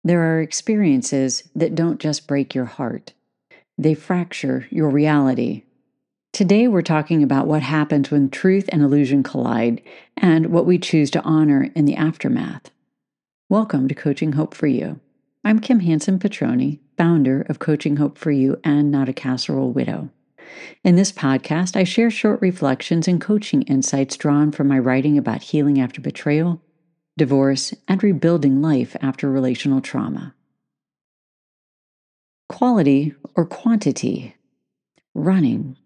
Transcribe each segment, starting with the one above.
There are experiences that don't just break your heart, they fracture your reality. Today, we're talking about what happens when truth and illusion collide and what we choose to honor in the aftermath. Welcome to Coaching Hope for You. I'm Kim Hansen Petroni, founder of Coaching Hope for You and Not a Casserole Widow. In this podcast, I share short reflections and coaching insights drawn from my writing about healing after betrayal, divorce, and rebuilding life after relational trauma. Quality or quantity? Running.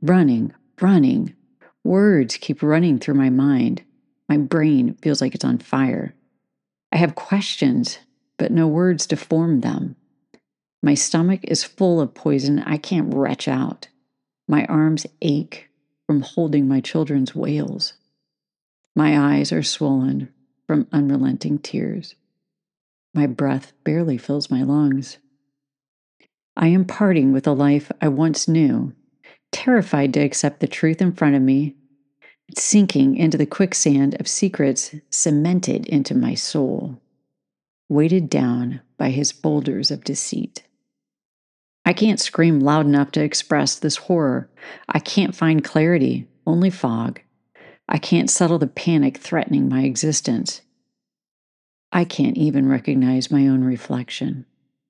Words keep running through my mind. My brain feels like it's on fire. I have questions, but no words to form them. My stomach is full of poison I can't retch out. My arms ache from holding my children's wails. My eyes are swollen from unrelenting tears. My breath barely fills my lungs. I am parting with a life I once knew, terrified to accept the truth in front of me, sinking into the quicksand of secrets cemented into my soul, weighted down by his boulders of deceit. I can't scream loud enough to express this horror. I can't find clarity, only fog. I can't settle the panic threatening my existence. I can't even recognize my own reflection.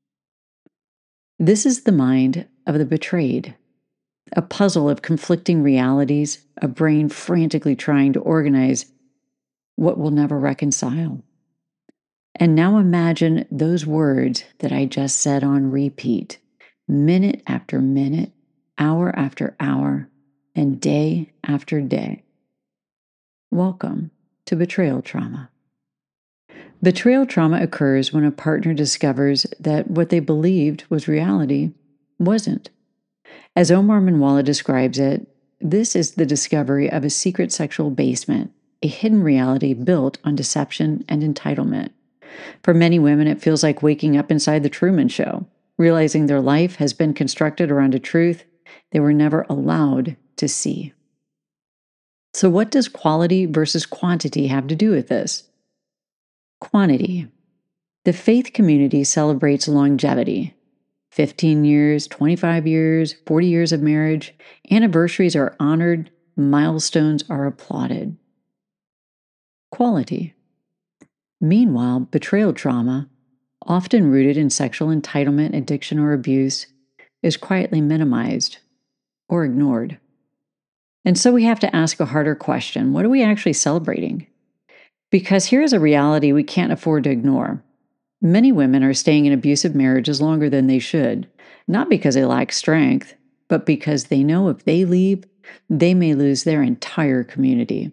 This is the mind of the betrayed, a puzzle of conflicting realities, a brain frantically trying to organize what will never reconcile. And now imagine those words that I just said on repeat, minute after minute, hour after hour, and day after day. Welcome to betrayal trauma. Betrayal trauma occurs when a partner discovers that what they believed was reality wasn't. As Omar Minwalla describes it, this is the discovery of a secret sexual basement, a hidden reality built on deception and entitlement. For many women, it feels like waking up inside the Truman Show, realizing their life has been constructed around a truth they were never allowed to see. So, what does quality versus quantity have to do with this? Quantity. The faith community celebrates longevity. 15 years, 25 years, 40 years of marriage, anniversaries are honored, milestones are applauded. Quality. Meanwhile, betrayal trauma, often rooted in sexual entitlement, addiction, or abuse, is quietly minimized or ignored. And so we have to ask a harder question. What are we actually celebrating? Because here's a reality we can't afford to ignore. Many women are staying in abusive marriages longer than they should, not because they lack strength, but because they know if they leave, they may lose their entire community.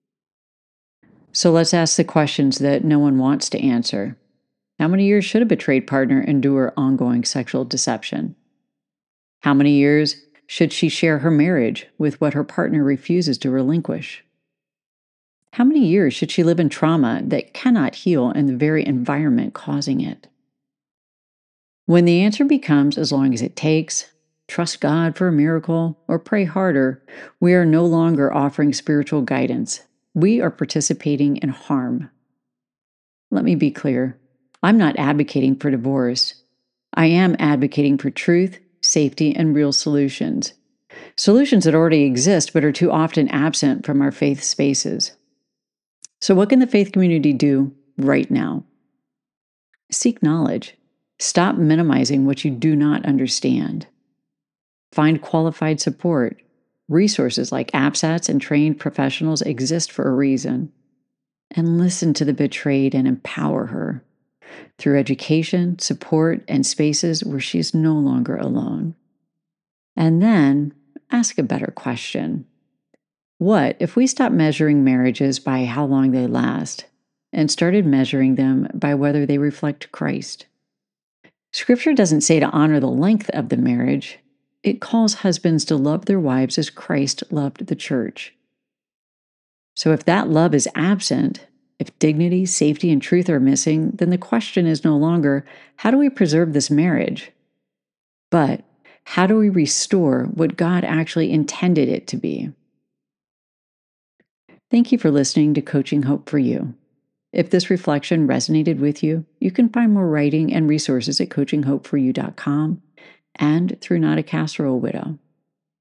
So let's ask the questions that no one wants to answer. How many years should a betrayed partner endure ongoing sexual deception? How many years should she share her marriage with what her partner refuses to relinquish? How many years should she live in trauma that cannot heal in the very environment causing it? When the answer becomes as long as it takes, trust God for a miracle, or pray harder, we are no longer offering spiritual guidance. We are participating in harm. Let me be clear. I'm not advocating for divorce. I am advocating for truth, safety, and real solutions. Solutions that already exist but are too often absent from our faith spaces. So what can the faith community do right now? Seek knowledge. Stop minimizing what you do not understand. Find qualified support. Resources like APSATs and trained professionals exist for a reason. And listen to the betrayed and empower her through education, support, and spaces where she is no longer alone. And then ask a better question. What if we stopped measuring marriages by how long they last and started measuring them by whether they reflect Christ? Scripture doesn't say to honor the length of the marriage. It calls husbands to love their wives as Christ loved the church. So if that love is absent, if dignity, safety, and truth are missing, then the question is no longer, how do we preserve this marriage? But how do we restore what God actually intended it to be? Thank you for listening to Coaching Hope for You. If this reflection resonated with you, you can find more writing and resources at coachinghopeforyou.com and through Not a Casserole Widow.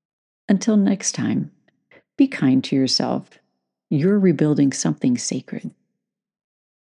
Until next time, be kind to yourself. You're rebuilding something sacred.